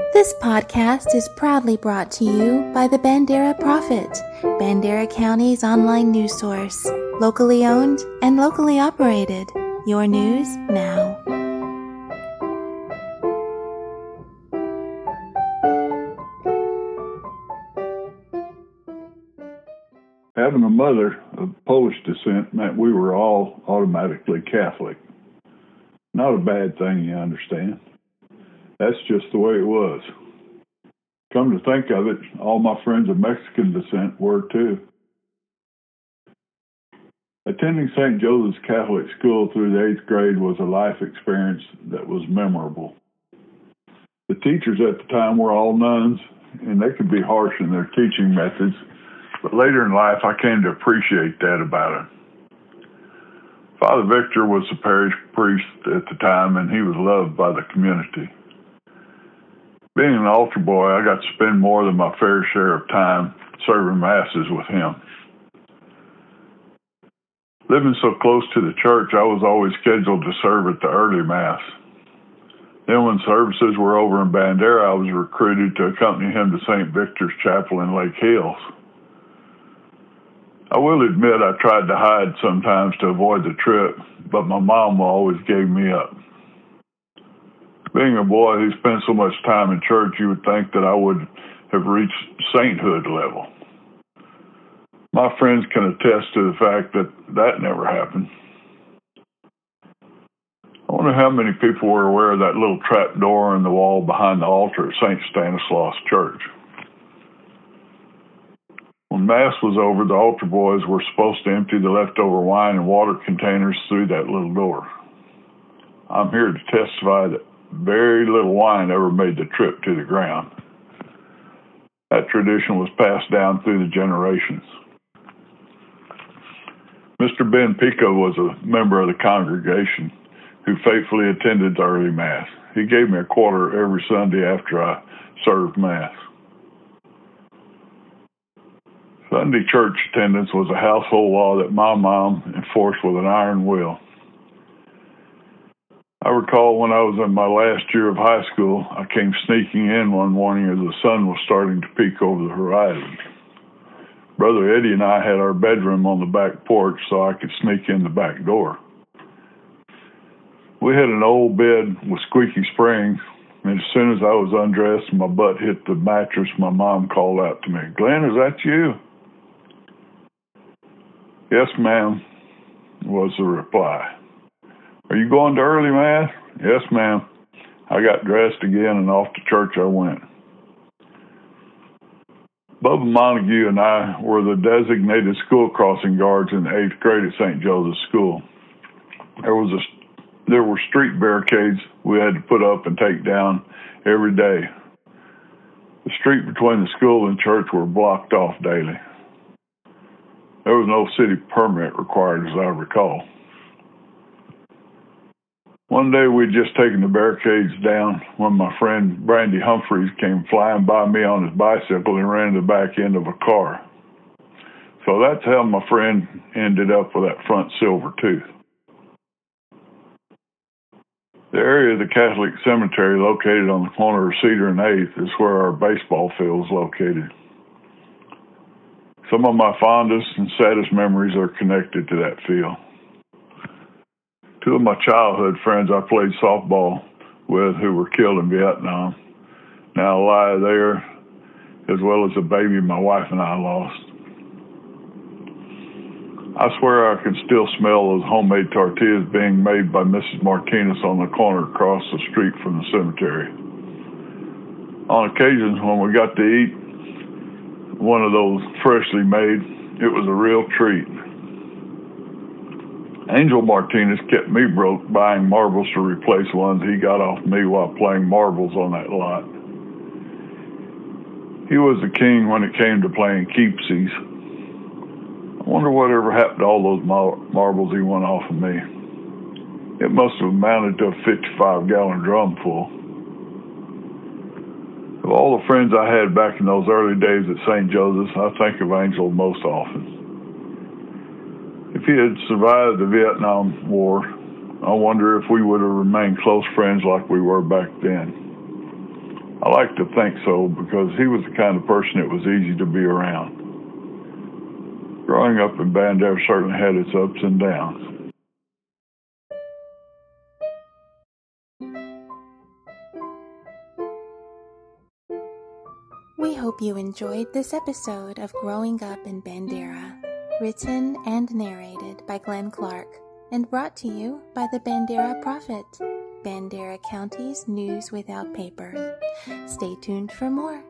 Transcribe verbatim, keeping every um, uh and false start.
This podcast is proudly brought to you by the Bandera Prophet, Bandera County's online news source. Locally owned and locally operated. Your news now. Having a mother of Polish descent meant we were all automatically Catholic. Not a bad thing, you understand. That's just the way it was. Come to think of it, all my friends of Mexican descent were too. Attending Saint Joseph's Catholic School through the eighth grade was a life experience that was memorable. The teachers at the time were all nuns, and they could be harsh in their teaching methods, but later in life I came to appreciate that about it. Father Victor was the parish priest at the time, and he was loved by the community. Being an altar boy, I got to spend more than my fair share of time serving masses with him. Living so close to the church, I was always scheduled to serve at the early mass. Then when services were over in Bandera, I was recruited to accompany him to Saint Victor's Chapel in Lake Hills. I will admit I tried to hide sometimes to avoid the trip, but my mom always gave me up. Being a boy who spent so much time in church, you would think that I would have reached sainthood level. My friends can attest to the fact that that never happened. I wonder how many people were aware of that little trap door in the wall behind the altar at Saint Stanislaus Church. When Mass was over, the altar boys were supposed to empty the leftover wine and water containers through that little door. I'm here to testify that very little wine ever made the trip to the ground. That tradition was passed down through the generations. Mister Ben Pico was a member of the congregation who faithfully attended the early Mass. He gave me a quarter every Sunday after I served Mass. Sunday church attendance was a household law that my mom enforced with an iron will. I recall when I was in my last year of high school, I came sneaking in one morning as the sun was starting to peek over the horizon. Brother Eddie and I had our bedroom on the back porch so I could sneak in the back door. We had an old bed with squeaky springs, and as soon as I was undressed and my butt hit the mattress, my mom called out to me, "Glenn, is that you?" "Yes, ma'am," was the reply. "Are you going to early Mass?" "Yes, ma'am." I got dressed again and off to church I went. Bubba Montague and I were the designated school crossing guards in the eighth grade at Saint Joseph's School. There was a, there were street barricades we had to put up and take down every day. The street between the school and church were blocked off daily. There was no city permit required, as I recall. One day we'd just taken the barricades down when my friend Brandy Humphreys came flying by me on his bicycle and ran to the back end of a car. So that's how my friend ended up with that front silver tooth. The area of the Catholic cemetery located on the corner of Cedar and eighth is where our baseball field is located. Some of my fondest and saddest memories are connected to that field. Two of my childhood friends I played softball with who were killed in Vietnam now lie there, as well as a baby my wife and I lost. I swear I can still smell those homemade tortillas being made by Missus Martinez on the corner across the street from the cemetery. On occasions when we got to eat one of those freshly made, it was a real treat. Angel Martinez kept me broke buying marbles to replace ones he got off me while playing marbles on that lot. He was the king when it came to playing keepsies. I wonder whatever happened to all those mar- marbles he won off of me. It must have amounted to a fifty-five gallon drum full. Of all the friends I had back in those early days at Saint Joseph's, I think of Angel most often. If he had survived the Vietnam War, I wonder if we would have remained close friends like we were back then. I like to think so because he was the kind of person that was easy to be around. Growing up in Bandera certainly had its ups and downs. We hope you enjoyed this episode of Growing Up in Bandera, written and narrated by Glenn Clark, and brought to you by the Bandera Prophet, Bandera County's news without paper. Stay tuned for more.